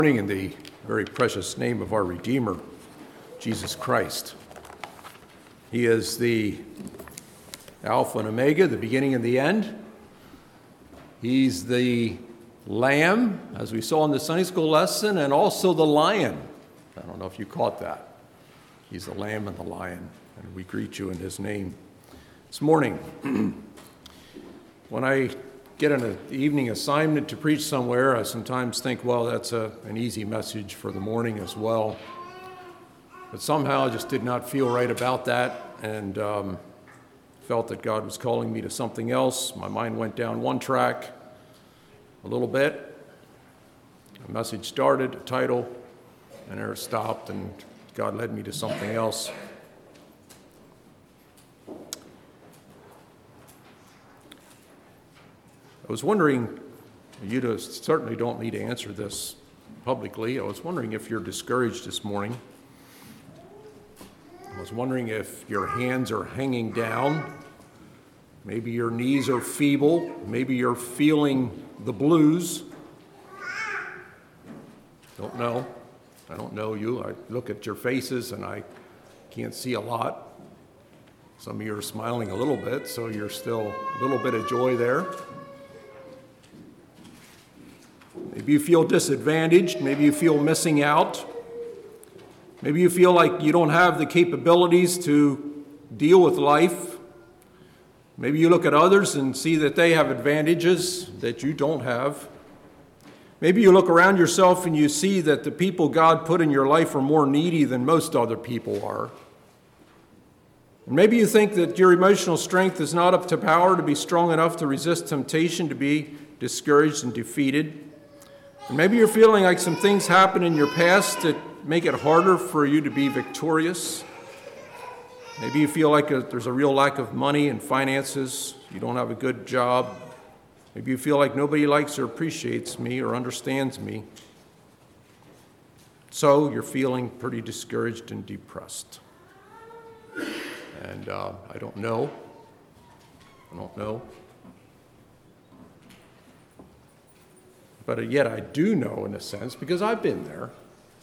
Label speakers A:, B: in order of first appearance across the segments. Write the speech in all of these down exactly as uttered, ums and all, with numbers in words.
A: Morning in the very precious name of our Redeemer, Jesus Christ. He is the Alpha and Omega, the beginning and the end. He's the Lamb, as we saw in the Sunday school lesson, and also the Lion. I don't know if you caught that. He's the Lamb and the Lion, and we greet you in his name. This morning, when I get an evening assignment to preach somewhere, I sometimes think, well, that's a, an easy message for the morning as well. But somehow I just did not feel right about that, and um, felt that God was calling me to something else. My mind went down one track a little bit. A message started, a title, and there it stopped, and God led me to something else. I was wondering, you certainly don't need to answer this publicly. I was wondering if you're discouraged this morning. I was wondering if your hands are hanging down. Maybe your knees are feeble. Maybe you're feeling the blues. Don't know. I don't know you. I look at your faces and I can't see a lot. Some of you are smiling a little bit, so you're still a little bit of joy there. Maybe you feel disadvantaged. Maybe you feel missing out. Maybe you feel like you don't have the capabilities to deal with life. Maybe you look at others and see that they have advantages that you don't have. Maybe you look around yourself and you see that the people God put in your life are more needy than most other people are. And maybe you think that your emotional strength is not up to power to be strong enough to resist temptation, to be discouraged and defeated. And maybe you're feeling like some things happen in your past that make it harder for you to be victorious. Maybe you feel like a, there's a real lack of money and finances. You don't have a good job. Maybe you feel like nobody likes or appreciates me or understands me. So you're feeling pretty discouraged and depressed. And uh, I don't know. I don't know. But yet I do know, in a sense, because I've been there.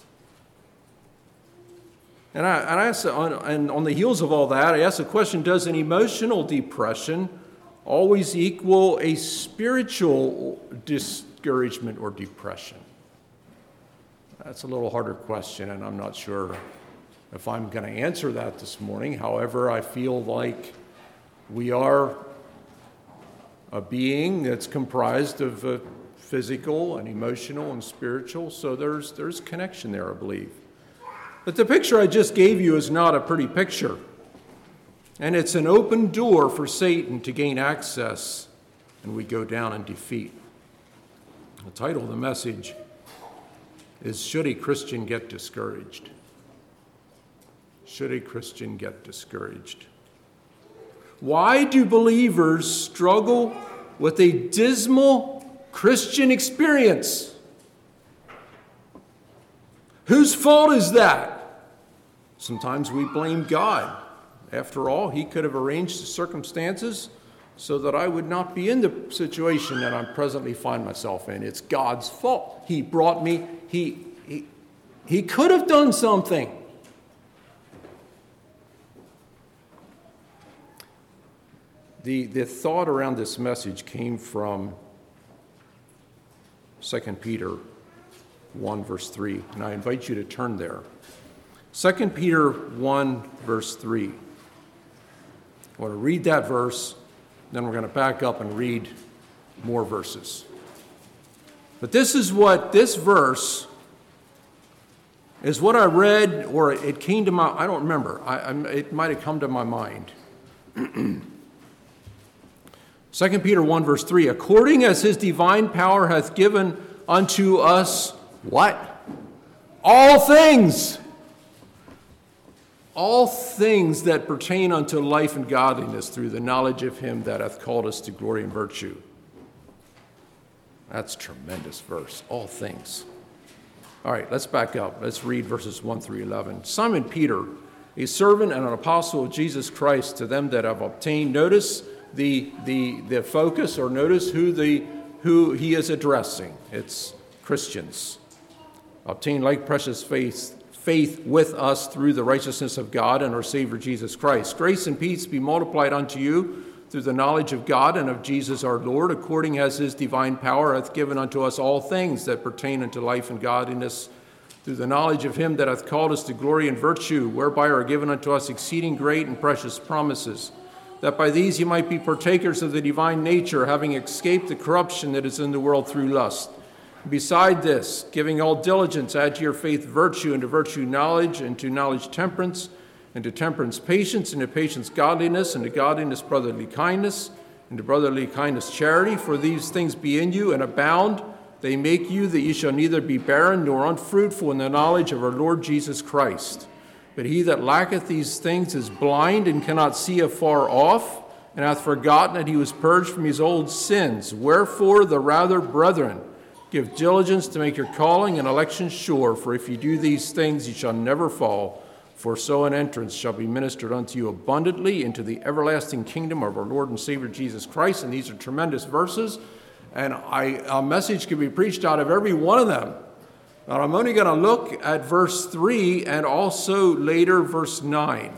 A: And I, and I ask, and on the heels of all that, I ask the question, does an emotional depression always equal a spiritual discouragement or depression? That's a little harder question, and I'm not sure if I'm going to answer that this morning. However, I feel like we are a being that's comprised of a physical and emotional and spiritual, so there's there's connection there, I believe. But the picture I just gave you is not a pretty picture, and it's an open door for Satan to gain access, and we go down in defeat. The title of the message is, Should a Christian Get Discouraged? Should a Christian get discouraged? Why do believers struggle with a dismal Christian experience? Whose fault is that? Sometimes we blame God. After all, he could have arranged the circumstances so that I would not be in the situation that I presently find myself in. It's God's fault. He brought me, he, he, he could have done something. The, the thought around this message came from Second Peter one, verse three, and I invite you to turn there. Second Peter one, verse three. I want to read that verse, then we're going to back up and read more verses. But this is what, this verse is what I read, or it came to my, I don't remember, I, I, it might have come to my mind. Second Peter one, verse three, according as his divine power hath given unto us, what? All things. All things that pertain unto life and godliness through the knowledge of him that hath called us to glory and virtue. That's a tremendous verse. All things. All right, let's back up. Let's read verses one through eleven. Simon Peter, a servant and an apostle of Jesus Christ, to them that have obtained, notice the the the focus, or notice who the who he is addressing. It's Christians. obtain like precious faith, faith with us through the righteousness of God and our Savior Jesus Christ. Grace and peace be multiplied unto you through the knowledge of God and of Jesus our Lord, according as his divine power hath given unto us all things that pertain unto life and godliness, through the knowledge of him that hath called us to glory and virtue, whereby are given unto us exceeding great and precious promises, that by these ye might be partakers of the divine nature, having escaped the corruption that is in the world through lust. Beside this, giving all diligence, add to your faith virtue, and to virtue knowledge, and to knowledge temperance, and to temperance patience, and to patience godliness, and to godliness brotherly kindness, and to brotherly kindness charity. For these things be in you and abound, they make you that ye shall neither be barren nor unfruitful in the knowledge of our Lord Jesus Christ. But he that lacketh these things is blind and cannot see afar off, and hath forgotten that he was purged from his old sins. Wherefore the rather, brethren, give diligence to make your calling and election sure, for if you do these things, ye shall never fall. For so an entrance shall be ministered unto you abundantly into the everlasting kingdom of our Lord and Savior Jesus Christ. And these are tremendous verses, and I, a message can be preached out of every one of them. Now I'm only going to look at verse three and also later verse nine.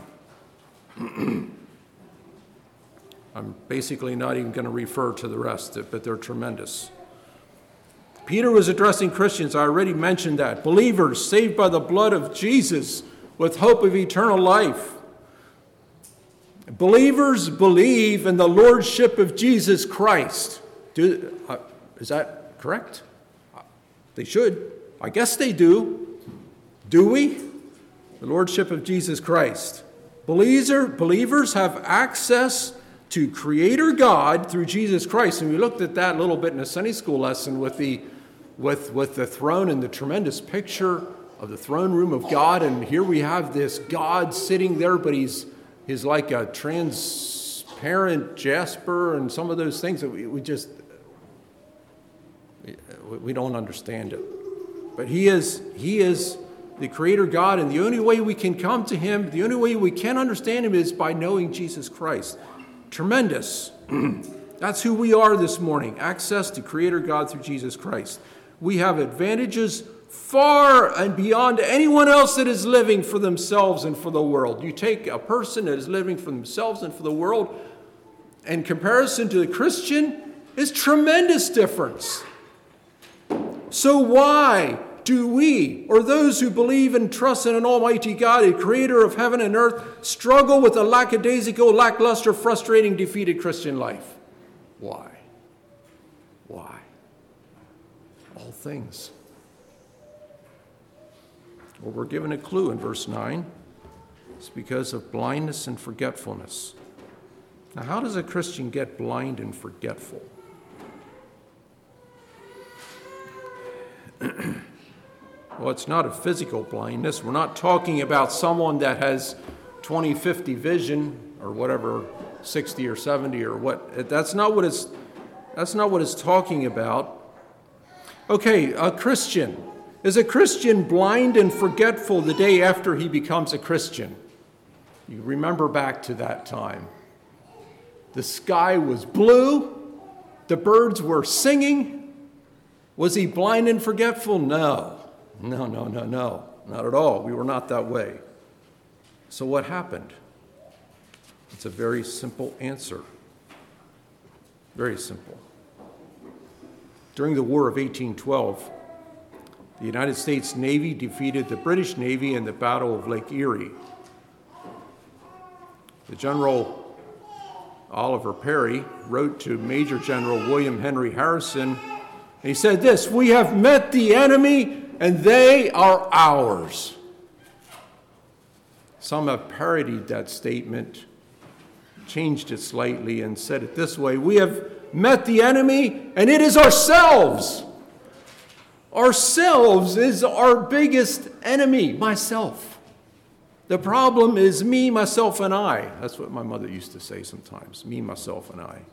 A: I'm basically not even going to refer to the rest, but they're tremendous. Peter was addressing Christians. I already mentioned that. Believers saved by the blood of Jesus with hope of eternal life. Believers believe in the lordship of Jesus Christ. Do, uh, is that correct? They should. I guess they do. Do we? The lordship of Jesus Christ. Believer, believers have access to Creator God through Jesus Christ. And we looked at that a little bit in a Sunday school lesson with the with, with the throne and the tremendous picture of the throne room of God. And here we have this God sitting there, but he's, he's like a transparent jasper and some of those things that we, we just, we don't understand it. But he is, he is the Creator God, and the only way we can come to him, the only way we can understand him is by knowing Jesus Christ. Tremendous. That's who we are this morning. Access to Creator God through Jesus Christ. We have advantages far and beyond anyone else that is living for themselves and for the world. You take a person that is living for themselves and for the world, in comparison to the Christian, is tremendous difference. So why do we, or those who believe and trust in an almighty God, a creator of heaven and earth, struggle with a lackadaisical, lackluster, frustrating, defeated Christian life? Why? Why? All things. Well, we're given a clue in verse nine. It's because of blindness and forgetfulness. Now, how does a Christian get blind and forgetful? Well, it's not a physical blindness. We're not talking about someone that has twenty fifty vision or whatever, sixty or seventy or what. That's not what it's, that's not what it's talking about. Okay, a Christian. Is a Christian blind and forgetful the day after he becomes a Christian? You remember back to that time. The sky was blue. The birds were singing. Was he blind and forgetful? No. No, no, no, no. Not at all. We were not that way. So what happened? It's a very simple answer. Very simple. During the War of eighteen twelve, the United States Navy defeated the British Navy in the Battle of Lake Erie. The General Oliver Perry wrote to Major General William Henry Harrison, and he said this: "We have met the enemy, and they are ours." Some have parodied that statement, changed it slightly, and said it this way: "We have met the enemy, and it is ourselves." Ourselves is our biggest enemy, myself. The problem is me, myself, and I. That's what my mother used to say sometimes, me, myself, and I.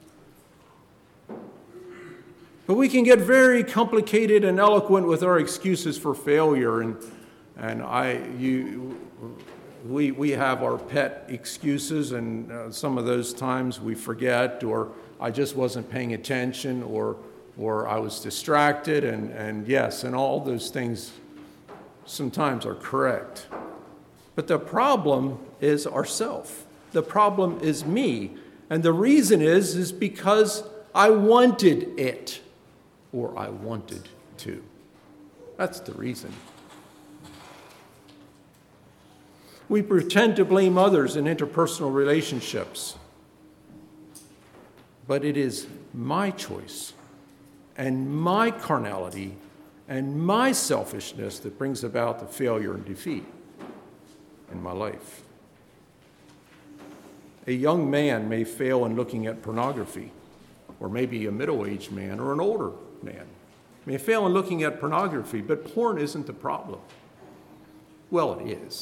A: But we can get very complicated and eloquent with our excuses for failure, and and I, you, we we have our pet excuses, and uh, some of those times we forget, or I just wasn't paying attention, or or I was distracted, and and yes, and all those things sometimes are correct. But the problem is ourself. The problem is me. And the reason is, is because I wanted it, or I wanted to. That's the reason. We pretend to blame others in interpersonal relationships. But it is my choice and my carnality and my selfishness that brings about the failure and defeat in my life. A young man may fail in looking at pornography, or maybe a middle-aged man or an older man may fail in looking at pornography, but porn isn't the problem. Well, it is.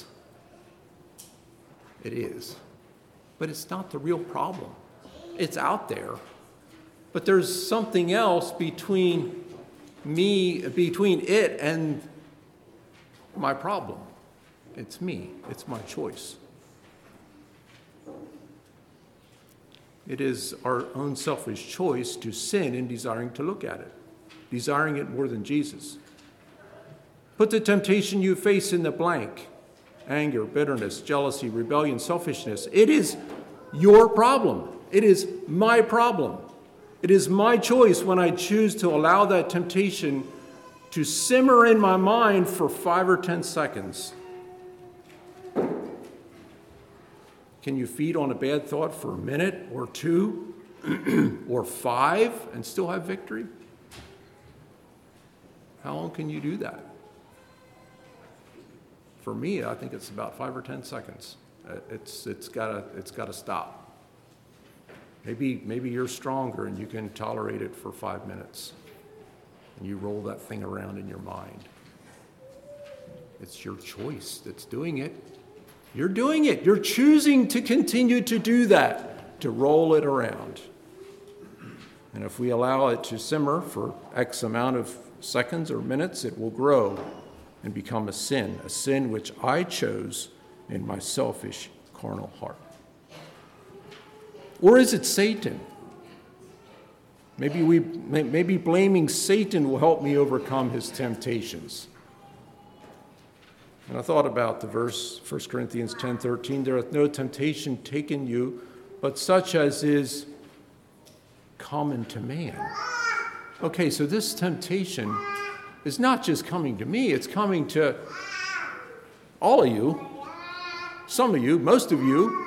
A: It is. But it's not the real problem. It's out there. But there's something else between me, between it and my problem. It's me. It's my choice. It is our own selfish choice to sin in desiring to look at it, desiring it more than Jesus. Put the temptation you face in the blank: anger, bitterness, jealousy, rebellion, selfishness. It is your problem. It is my problem. It is my choice when I choose to allow that temptation to simmer in my mind for five or ten seconds. Can you feed on a bad thought for a minute or two or five and still have victory? How long can you do that? For me, I think it's about five or ten seconds. It's it's gotta it's gotta stop. Maybe maybe you're stronger and you can tolerate it for five minutes, and you roll that thing around in your mind. It's your choice that's doing it. You're doing it. You're choosing to continue to do that, to roll it around. And if we allow it to simmer for X amount of seconds or minutes, it will grow and become a sin, a sin which I chose in my selfish, carnal heart. Or is it Satan? Maybe we, maybe blaming Satan will help me overcome his temptations. And I thought about the verse, First Corinthians ten thirteen, there hath no temptation taken you, but such as is common to man. Okay, so this temptation is not just coming to me, it's coming to all of you, some of you, most of you.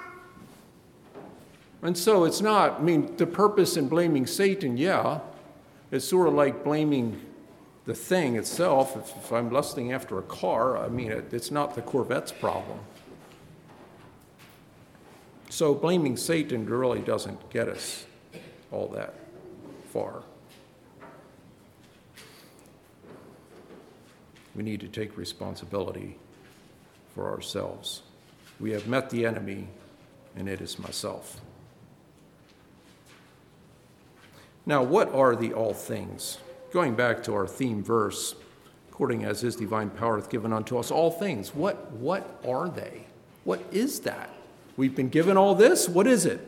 A: And so it's not, I mean, the purpose in blaming Satan, yeah, it's sort of like blaming the thing itself. If, if I'm lusting after a car, I mean, it, it's not the Corvette's problem. So blaming Satan really doesn't get us all that far. We need to take responsibility for ourselves. We have met the enemy, and it is myself. Now, what are the all things? Going back to our theme verse, according as his divine power hath given unto us all things. What, what are they? What is that? We've been given all this. What is it?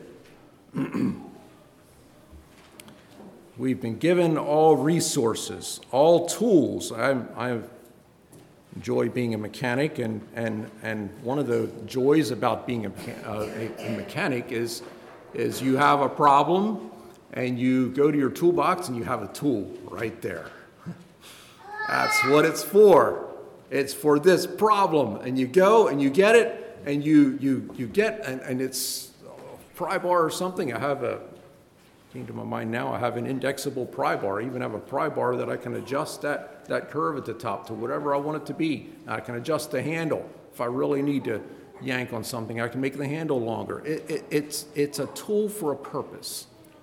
A: We've been given all resources, all tools. I, I enjoy being a mechanic, and, and, and one of the joys about being a, a, a mechanic is, is you have a problem, and you go to your toolbox and you have a tool right there. That's what it's for. It's for this problem. And you go and you get it, and you you you get, and, and it's a pry bar or something. I have a, came to my mind now, I have an indexable pry bar. I even have a pry bar that I can adjust that, that curve at the top to whatever I want it to be. I can adjust the handle. If I really need to yank on something, I can make the handle longer. It, it, it's it's a tool for a purpose.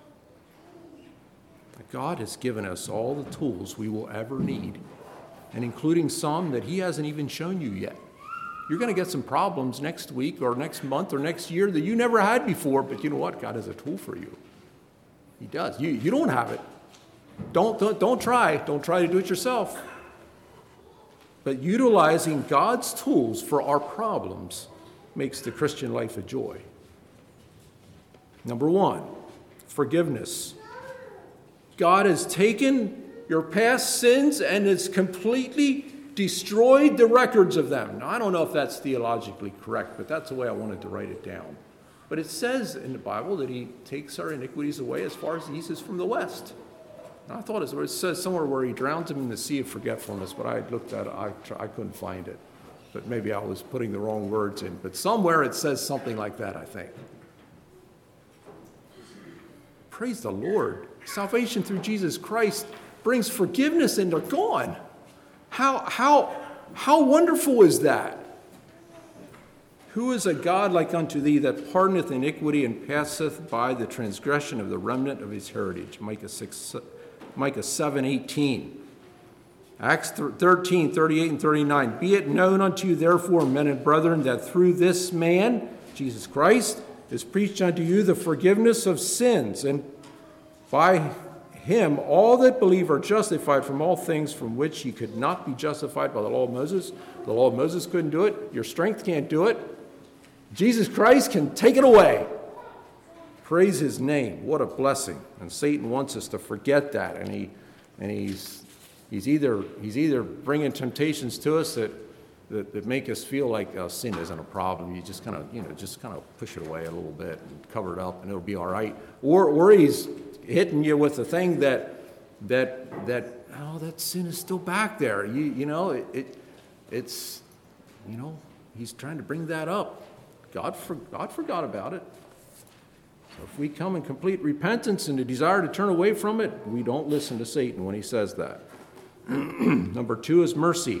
A: God has given us all the tools we will ever need, and including some that he hasn't even shown you yet. You're going to get some problems next week or next month or next year that you never had before, but you know what? God has a tool for you. He does. You, you don't have it. Don't, don't, don't try. Don't try to do it yourself. But utilizing God's tools for our problems makes the Christian life a joy. Number one, forgiveness. God has taken your past sins and has completely destroyed the records of them. Now, I don't know if that's theologically correct, but that's the way I wanted to write it down. But it says in the Bible that he takes our iniquities away as far as the east is from the west. And I thought it says somewhere where he drowns them in the sea of forgetfulness, but I looked at it, I, I couldn't find it. But maybe I was putting the wrong words in. But somewhere it says something like that, I think. Praise the Lord. Salvation through Jesus Christ brings forgiveness and they're gone. How, how, how wonderful is that? Who is a God like unto thee that pardoneth iniquity and passeth by the transgression of the remnant of his heritage? Micah, six, Micah seven eighteen. Acts thirteen thirty-eight and thirty-nine. Be it known unto you therefore, men and brethren, that through this man, Jesus Christ, is preached unto you the forgiveness of sins, and by him all that believe are justified from all things from which ye could not be justified by the law of Moses. The law of Moses couldn't do it. Your strength can't do it. Jesus Christ can take it away. Praise his name. What a blessing. And Satan wants us to forget that. And he and he's he's either he's either bringing temptations to us that that, that make us feel like uh, sin isn't a problem. You just kind of, you know, just kind of push it away a little bit and cover it up and it'll be all right. Or or he's hitting you with the thing that that that oh, that sin is still back there. You you know, it, it it's you know, he's trying to bring that up. God, for, God forgot about it. So if we come in complete repentance and a desire to turn away from it, we don't listen to Satan when he says that. Number two is mercy.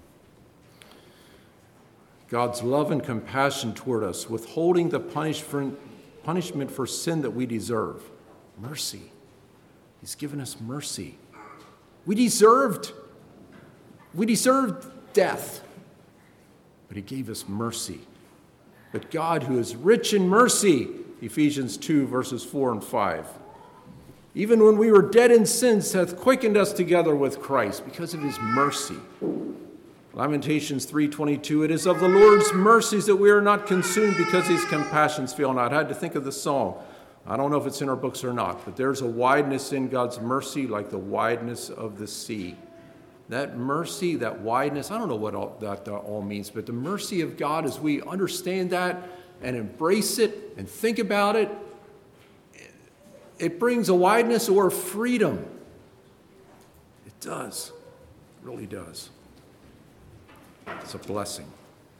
A: God's love and compassion toward us, withholding the punishment, punishment for sin that we deserve. Mercy. He's given us mercy. We deserved, we deserved death, but he gave us mercy. But God, who is rich in mercy, Ephesians two, verses four and five, even when we were dead in sins, hath quickened us together with Christ because of his mercy. Lamentations three twenty-two, it is of the Lord's mercies that we are not consumed because his compassions fail not. I had to think of the song. I don't know if it's in our books or not, but there's a wideness in God's mercy like the wideness of the sea. That mercy, that wideness, I don't know what all, that all means, but the mercy of God, as we understand that and embrace it and think about it, it brings a wideness or freedom. It does. It really does. It's a blessing.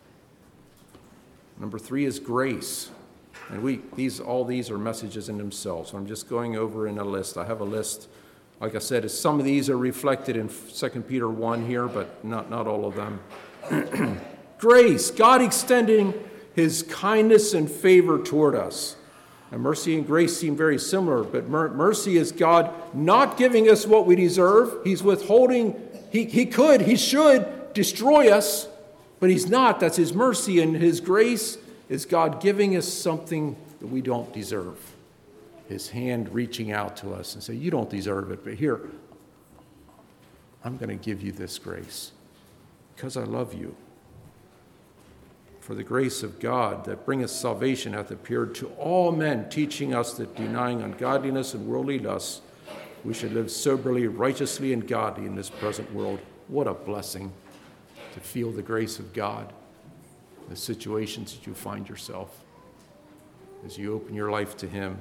A: Number three is grace. And we these all these are messages in themselves. So I'm just going over in a list. I have a list. Like I said, some of these are reflected in Second Peter one here, but not, not all of them. Grace, God extending his kindness and favor toward us. And mercy and grace seem very similar, but mer- mercy is God not giving us what we deserve. He's withholding, he, he could, he should destroy us, but he's not. That's his mercy, and his grace is God giving us something that we don't deserve. His hand reaching out to us and say, you don't deserve it, but here, I'm going to give you this grace because I love you. For the grace of God that bringeth salvation hath appeared to all men, teaching us that denying ungodliness and worldly lusts, we should live soberly, righteously, and godly in this present world. What a blessing to feel the grace of God in the situations that you find yourself as you open your life to him.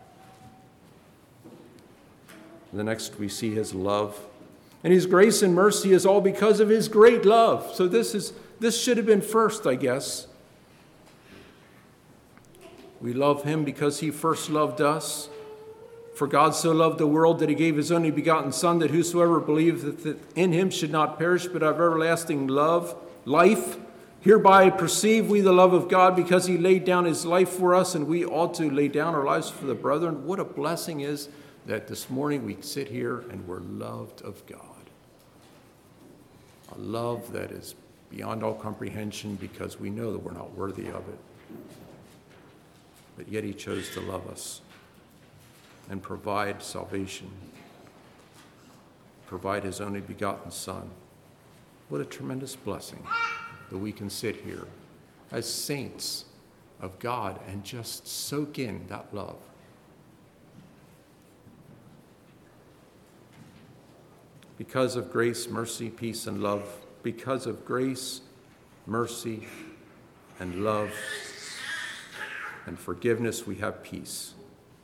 A: The next we see his love. And his grace and mercy is all because of his great love. So this is this should have been first, I guess. We love him because he first loved us. For God so loved the world that he gave his only begotten Son, that whosoever believeth in him should not perish, but have everlasting love, life. Hereby perceive we the love of God, because he laid down his life for us, and we ought to lay down our lives for the brethren. What a blessing is that this morning we sit here and we're loved of God. A love that is beyond all comprehension, because we know that we're not worthy of it. But yet he chose to love us and provide salvation, provide his only begotten Son. What a tremendous blessing that we can sit here as saints of God and just soak in that love. Because of grace, mercy, peace, and love, because of grace, mercy, and love and forgiveness, we have peace.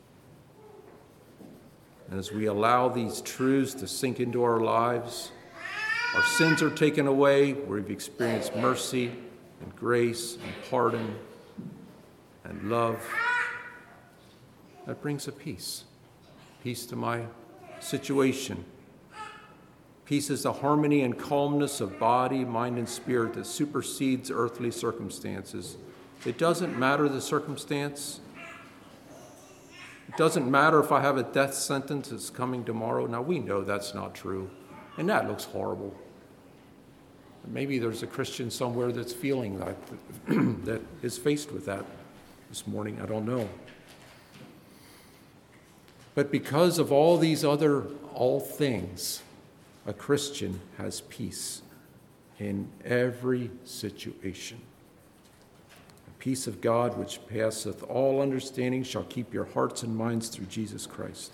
A: And as we allow these truths to sink into our lives, our sins are taken away, we've experienced mercy and grace and pardon and love. That brings a peace. Peace to my situation. Peace is the harmony and calmness of body, mind, and spirit that supersedes earthly circumstances. It doesn't matter the circumstance. It doesn't matter if I have a death sentence that's coming tomorrow. Now, we know that's not true, and that looks horrible. Maybe there's a Christian somewhere that's feeling that, that is faced with that this morning. I don't know. But because of all these other all things, a Christian has peace in every situation. The peace of God, which passeth all understanding, shall keep your hearts and minds through Jesus Christ.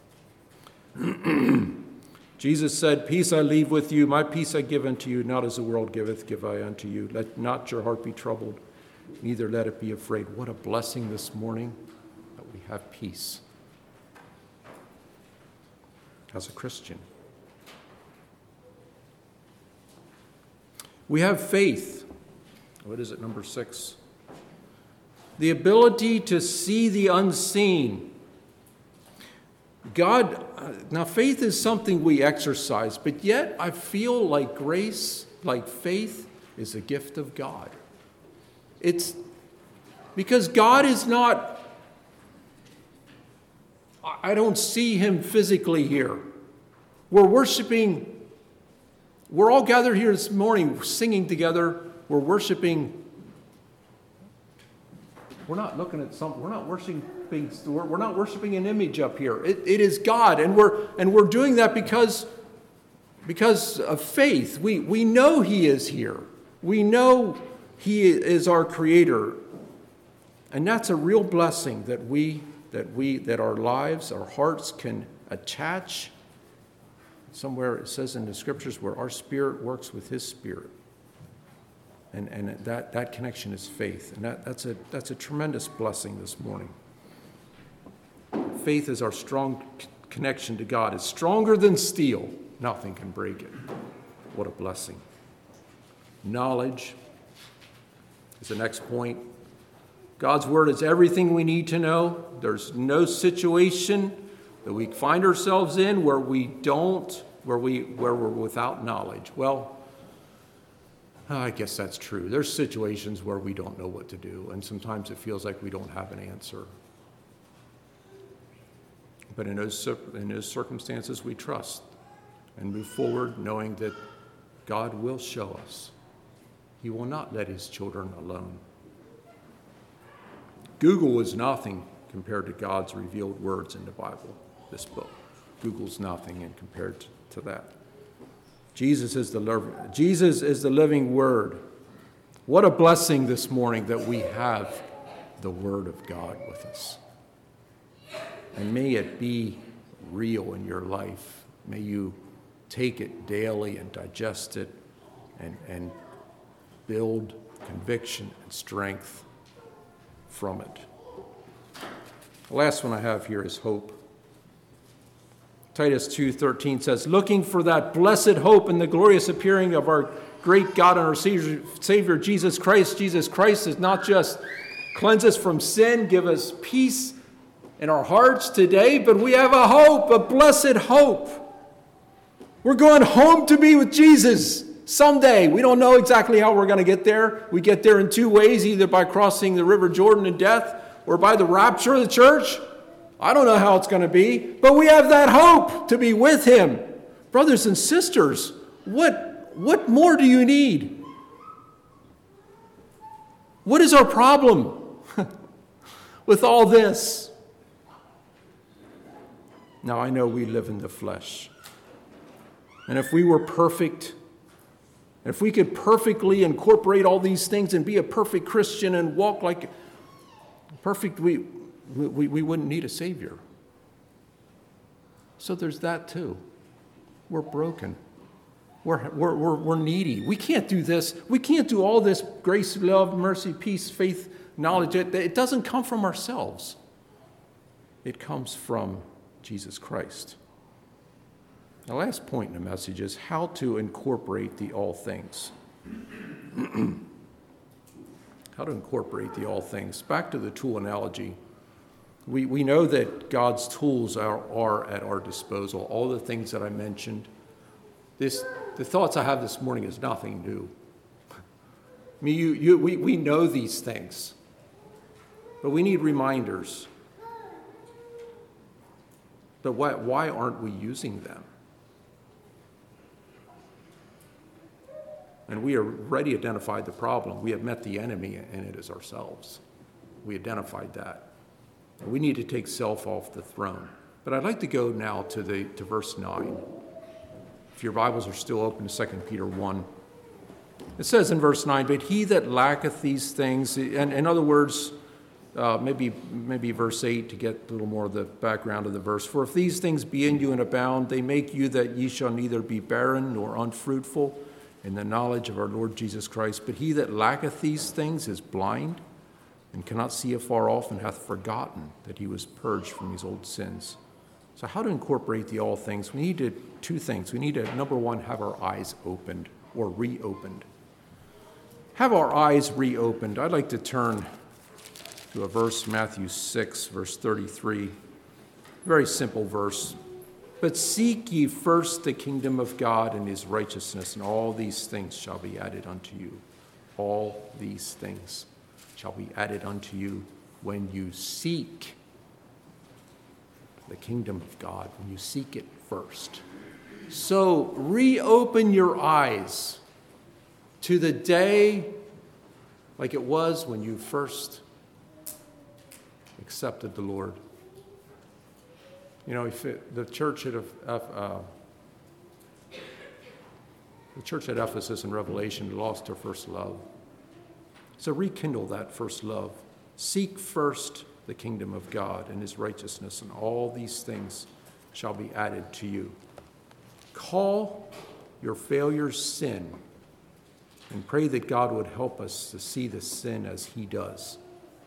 A: Jesus said, "Peace I leave with you, my peace I give unto you, not as the world giveth, give I unto you. Let not your heart be troubled, neither let it be afraid." What a blessing this morning that we have peace as a Christian. We have faith. What is it, number six? The ability to see the unseen. God, now faith is something we exercise, but yet I feel like grace, like faith, is a gift of God. It's because God is not, I don't see him physically here. We're worshiping. We're all gathered here this morning singing together. We're worshiping. We're not looking at some, we're not worshiping, we're not worshiping an image up here. It, it is God, and we're and we're doing that because, because of faith. We we know he is here. We know he is our creator. And that's a real blessing that we that we that our lives, our hearts can attach. Somewhere it says in the scriptures where our spirit works with his spirit. And, and that, that connection is faith. And that, that's, a, that's a tremendous blessing this morning. Faith is our strong c- connection to God. It's stronger than steel. Nothing can break it. What a blessing. Knowledge is the next point. God's word is everything we need to know. There's no situation that we find ourselves in where we don't, where we where we're without knowledge. Well, I guess that's true. There's situations where we don't know what to do, and sometimes it feels like we don't have an answer. But in those in those circumstances, we trust and move forward, knowing that God will show us. He will not let his children alone. Google is nothing compared to God's revealed words in the Bible. This book. Google's nothing in compared to, to that. Jesus is the Jesus is the living word. What a blessing this morning that we have the word of God with us. And may it be real in your life. May you take it daily and digest it and, and build conviction and strength from it. The last one I have here is hope. Titus two thirteen says, "Looking for that blessed hope and the glorious appearing of our great God and our Savior, Savior Jesus Christ." Jesus Christ does not just cleanse us from sin, give us peace in our hearts today, but we have a hope, a blessed hope. We're going home to be with Jesus someday. We don't know exactly how we're going to get there. We get there in two ways, either by crossing the River Jordan in death or by the rapture of the church. I don't know how it's going to be, but we have that hope to be with him. Brothers and sisters, what, what more do you need? What is our problem with all this? Now, I know we live in the flesh. And if we were perfect, if we could perfectly incorporate all these things and be a perfect Christian and walk like perfect, we, we, we wouldn't need a Savior. So there's that too. We're broken. We're, we're, we're, we're needy. We can't do this. We can't do all this grace, love, mercy, peace, faith, knowledge. It, it doesn't come from ourselves. It comes from Jesus Christ. The last point in the message is how to incorporate the all things. How to incorporate the all things. Back to the tool analogy. We, we know that God's tools are, are at our disposal. All the things that I mentioned. This, the thoughts I have this morning is nothing new. I mean, you, you, we, we know these things, but we need reminders. But why, why aren't we using them? And we already identified the problem. We have met the enemy, and it is ourselves. We identified that. We need to take self off the throne. But I'd like to go now to the to verse nine. If your Bibles are still open to Second Peter one. It says in verse nine, but he that lacketh these things, and in other words, uh, maybe maybe verse eight to get a little more of the background of the verse. For if these things be in you and abound, they make you that ye shall neither be barren nor unfruitful in the knowledge of our Lord Jesus Christ. But he that lacketh these things is blind, and cannot see afar off, and hath forgotten that he was purged from his old sins. So how to incorporate the all things? We need to, two things. We need to, number one, have our eyes opened or reopened. Have our eyes reopened. I'd like to turn to a verse, Matthew six, verse thirty-three. Very simple verse. But seek ye first the kingdom of God and his righteousness, and all these things shall be added unto you. All these things shall be added unto you when you seek the kingdom of God, when you seek it first. So reopen your eyes to the day like it was when you first accepted the Lord. You know, if it, the church at uh, the church at Ephesus in Revelation lost their first love. So rekindle that first love. Seek first the kingdom of God and his righteousness, and all these things shall be added to you. Call your failures sin, and pray that God would help us to see the sin as he does.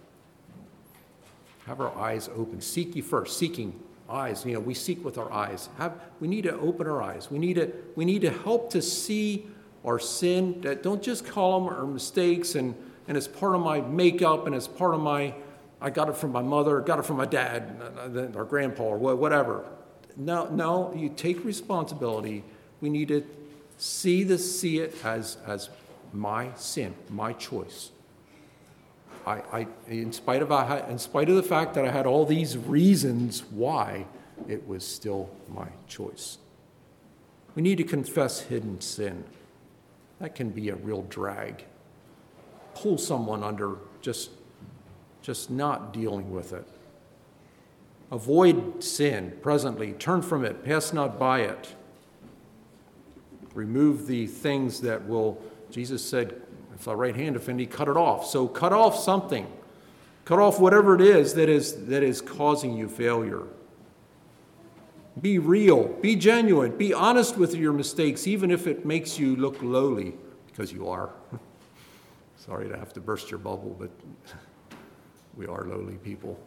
A: Have our eyes open. Seek ye first. Seeking eyes. You know, we seek with our eyes. Have, we need to open our eyes. We need to, we need to help to see our sin. That don't just call them our mistakes and, and it's part of my makeup and it's part of my, I got it from my mother, got it from my dad, or grandpa, or whatever. No, no, you take responsibility. We need to see this, see it as, as my sin, my choice. I, I, in spite of I, in spite of the fact that I had all these reasons why, it was still my choice. We need to confess hidden sin. That can be a real drag. Pull someone under just, just not dealing with it. Avoid sin presently. Turn from it. Pass not by it. Remove the things that will, Jesus said, if thy right hand offend thee, cut it off. So cut off something. Cut off whatever it is that is that is causing you failure. Be real. Be genuine. Be honest with your mistakes, even if it makes you look lowly, because you are. Sorry to have to burst your bubble, but we are lowly people.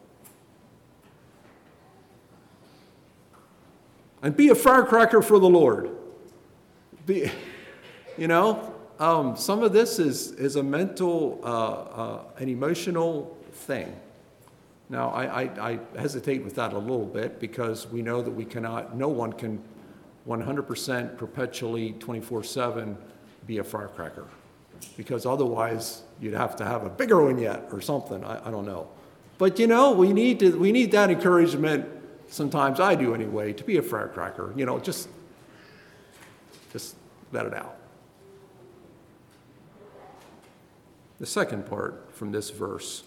A: And be a firecracker for the Lord. Be, you know, Um, some of this is, is a mental, uh, uh, an emotional thing. Now, I, I, I hesitate with that a little bit because we know that we cannot, no one can one hundred percent perpetually twenty-four seven be a firecracker, because otherwise you'd have to have a bigger one yet or something. I, I don't know. But, you know, we need to, we need that encouragement. Sometimes I do anyway, to be a firecracker. You know, just, just let it out. The second part from this verse,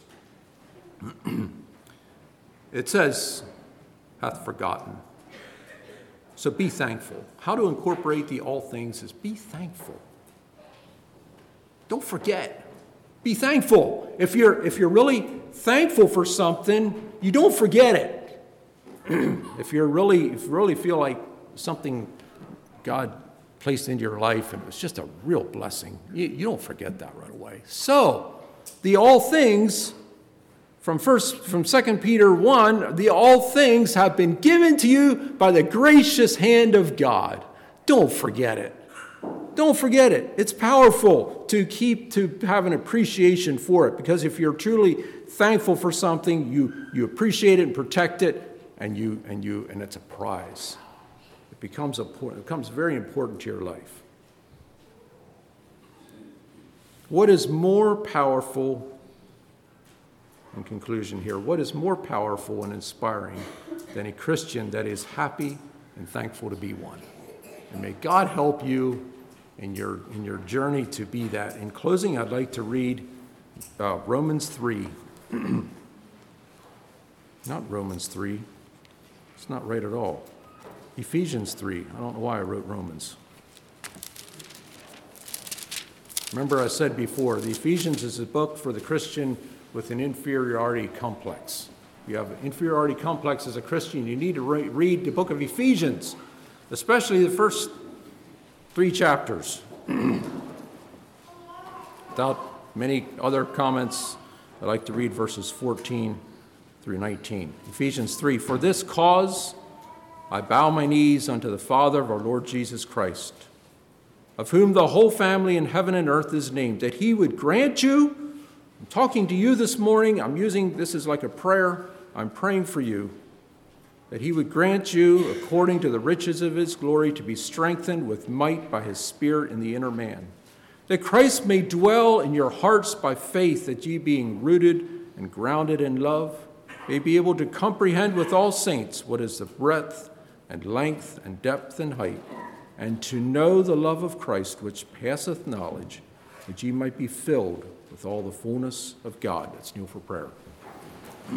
A: it says, hath forgotten. So be thankful. How to incorporate the all things is be thankful. Don't forget. Be thankful. If you're, if you're really thankful for something, you don't forget it. if you're really, if you really feel like something God placed into your life, and it was just a real blessing. You, you don't forget that right away. So, the all things, from first, from Second Peter one, the all things have been given to you by the gracious hand of God. Don't forget it. Don't forget it. It's powerful to keep, to have an appreciation for it, because if you're truly thankful for something, you, you appreciate it and protect it, and you, and you, and it's a prize. It becomes, a, it becomes very important to your life. What is more powerful, in conclusion here, what is more powerful and inspiring than a Christian that is happy and thankful to be one? And may God help you in your, in your journey to be that. In closing, I'd like to read uh, Romans three. Not Romans three. It's not right at all. Ephesians three. I don't know why I wrote Romans. Remember I said before, the Ephesians is a book for the Christian with an inferiority complex. If you have an inferiority complex as a Christian, you need to re- read the book of Ephesians, especially the first three chapters. Without many other comments, I'd like to read verses fourteen through nineteen. Ephesians three, for this cause I bow my knees unto the Father of our Lord Jesus Christ, of whom the whole family in heaven and earth is named, that he would grant you, I'm talking to you this morning, I'm using this as like a prayer, I'm praying for you, that he would grant you, according to the riches of his glory, to be strengthened with might by his Spirit in the inner man, that Christ may dwell in your hearts by faith, that ye being rooted and grounded in love, may be able to comprehend with all saints what is the breadth and length and depth and height, and to know the love of Christ which passeth knowledge, that ye might be filled with all the fullness of God. Let's kneel for prayer.